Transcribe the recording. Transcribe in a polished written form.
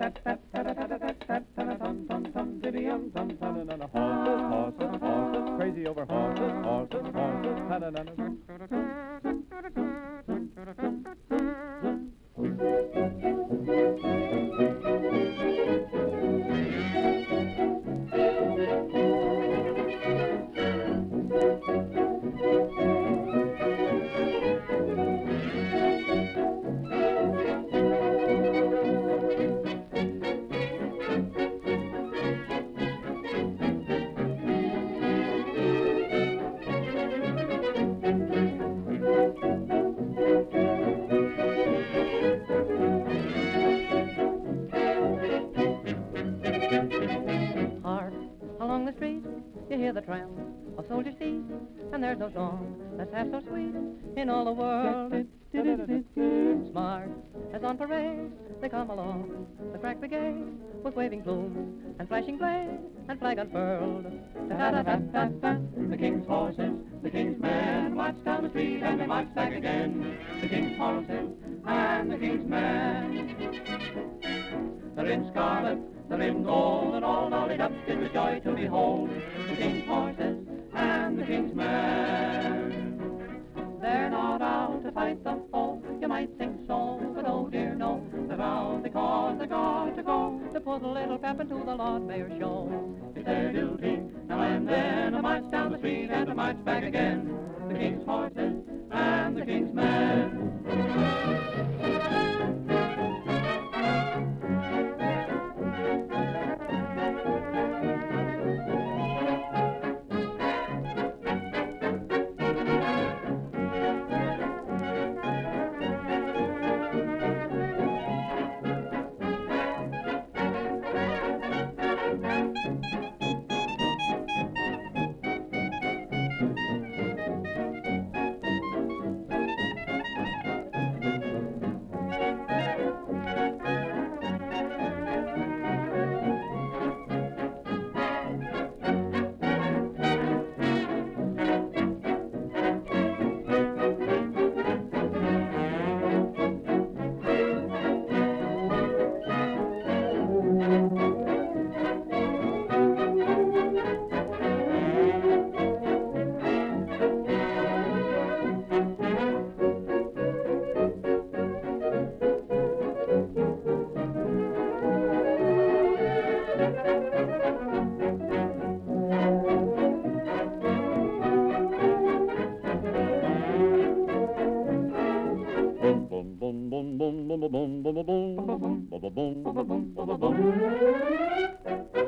Horses, horses, crazy over horses, horses, horses, Hark, along the street, you hear the tramp of soldiers' feet, and there's no song that's half so sweet in all the world. Smart as on parade, they come along, the crack brigade, with waving plumes and flashing blades and flag unfurled. The king's horses, the king's men, march down the street and they march back again. The king's horses and the king's men. They're in scarlet, they're in gold, and all dollied up in the joy to behold. The king's horses and the king's men. They're not out to fight the foe, you might think so, but oh dear no. They're out because they're going to go to put a little pep into the Lord Mayor's show. It's their duty now and then to march down the street and to march back again. The king's horses and the king's men. Boom, boom, boom, boom, boom, boom, boom, boom, boom, boom, boom, boom, boom, boom, boom.